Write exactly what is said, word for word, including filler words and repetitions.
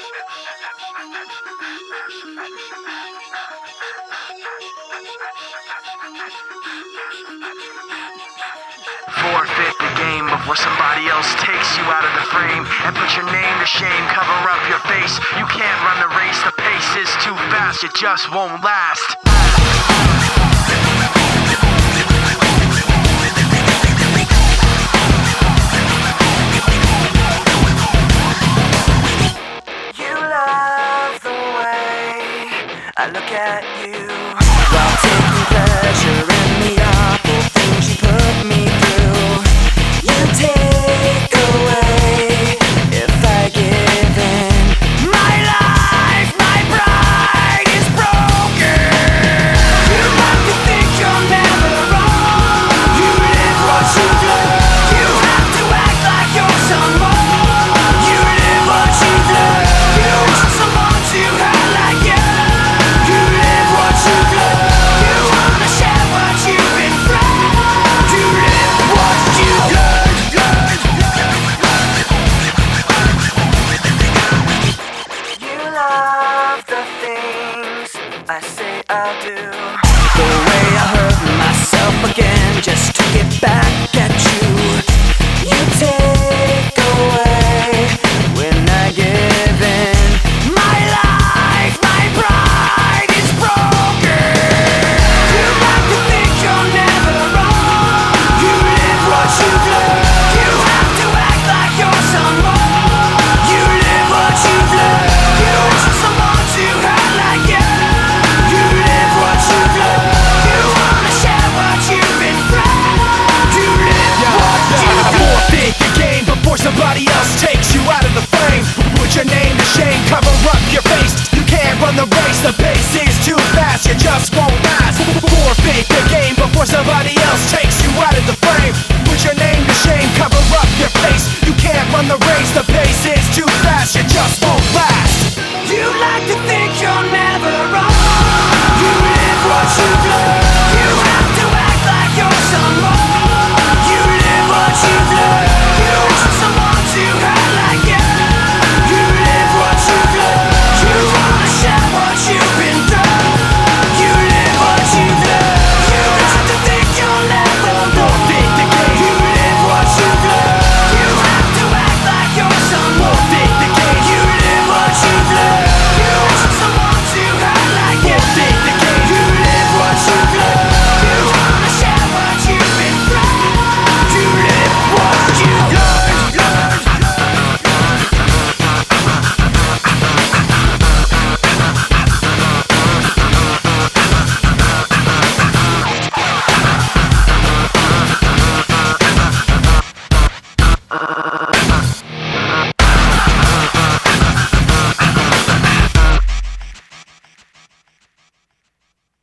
Forfeit the game before somebody else takes you out of the frame and put your name to shame. Cover up your face. You can't run the race. The pace is too fast. It just won't last. You love the way I look at you.